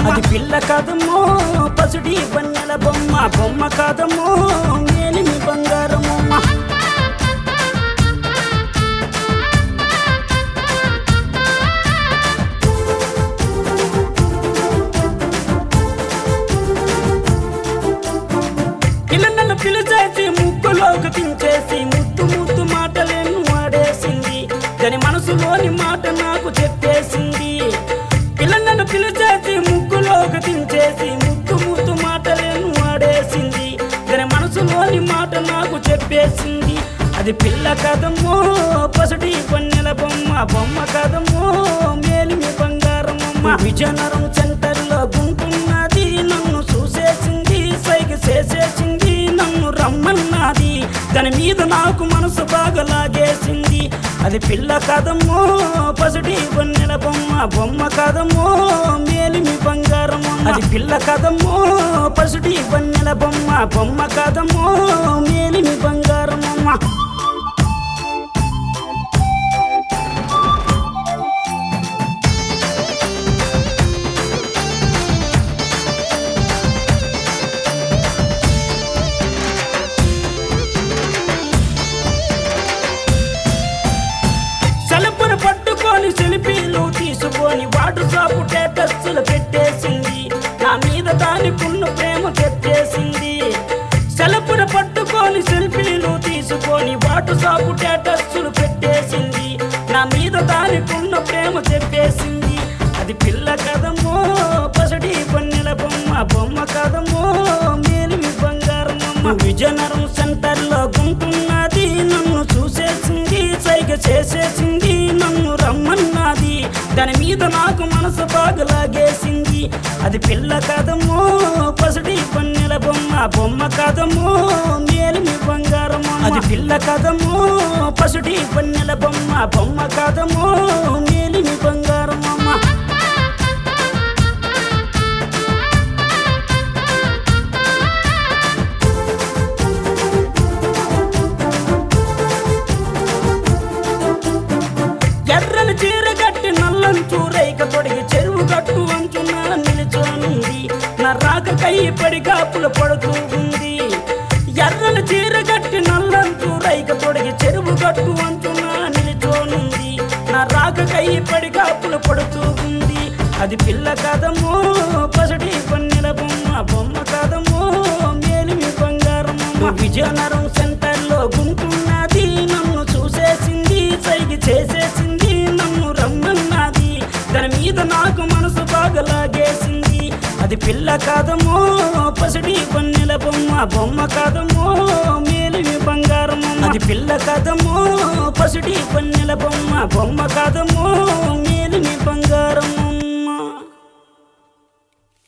అది పిల్ల కాదమ్మో పసుడి వన్నెల బొమ్మ బొమ్మ కాదమ్మో మేలిమి బంగారమమ్మ పిల్లలను పిలిచేసి ముక్కులోకి దించేసి ముద్దు ముద్దు మాటలేను ఆడేసింది దాని మనసులోని మాట నాకు చెప్పేసింది పిల్లలను పిలిచేసి ముక్కులోకి దించేసి ముద్దు ముద్దు మాటలేను ఆడేసింది దాని మనసులోని మాట నాకు చెప్పేసింది అది పిల్ల కాదమ్మో పసుడి వన్నెల బొమ్మ బొమ్మ కాదమ్మో మేలిమి బంగారమమ్మ విజయనగరం సెంటర్లో గుంటున్నది నన్ను చూసేసింది సైగ చేసేసింది నన్ను రమ్మన్నది దాని మీద నాకు మనసు బాగా లాగేసింది అది పిల్ల కాదమ్మో పసుడి వన్నెల బొమ్మ బొమ్మ కాదమ్మో మేలిమి బంగారమమ్మ అది పిల్ల కాదమ్మో పసుడి వన్నెల బొమ్మ బొమ్మ కాదమ్మో మేలిమి బంగారమమ్మ పట్టుకొని సెల్ఫీలు తీసుకొని వాట్సాప్ స్టేటస్లు పెట్టేసింది నా మీద దానికున్న ప్రేమ చెప్పేసింది సెల్ఫీల పట్టుకొని సెల్ఫీలు తీసుకొని వాట్సాప్ స్టేటస్లు పెట్టేసింది నా మీద దానికున్న ప్రేమ చెప్పేసింది అది పిల్ల కదమ్మో పసడి వన్నెల బొమ్మ బొమ్మ కదమ్మో మేలిమి బంగారమమ్మ విజయనగరం సెంటర్లో గుంటున్నది నన్ను చూసేసింది సైగ చేసేసింది నన్ను రమ్మన్నది దాని మీద నాకు మనసు బాగా లాగేసింది అది పిల్ల కాదమ్మో పసుడి వన్నెల బొమ్మ బొమ్మ కాదమ్మో మేలిమి బంగారమమ్మ అది పిల్ల కాదమ్మో పసుడి వన్నెల బొమ్మ బొమ్మ కాదమ్మో మేలిమి బంగారమమ్మ ఎర్రని చీర కట్టి నల్లని చూరైక తొడిగి చెరువు గట్టు అంచున నిలిచోనుంది నా రాకకై పడి కాపులు పడుతూ ఉంది ఎర్రని చీర కట్టి నల్లని చూరైక తొడిగి చెరువు గట్టు అంచున నిలిచోనుంది నా రాకకై పడి కాపులు పడుతూ ఉంది అది పిల్ల కాదమ్మో పసడి వన్నెల బొమ్మ బొమ్మ కాదమ్మో మేలిమి బంగారమమ్మ విజయనగరం సెంటర్లో గుంటున్నది నన్ను చూసేసింది సైగి చేసేసింది నన్ను రమ్మన్నది దాని మీద నాకు మనసు బాగా లాగేసింది అది పిల్ల కాదమ్మో పసడి వన్నెల బొమ్మ బొమ్మ కాదమ్మో మేలిమి బంగారమమ్మ అది పిల్ల కాదమ్మో పసడి వన్నెల బొమ్మ బొమ్మ కాదమ్మో మేలిమి బంగారమమ్మ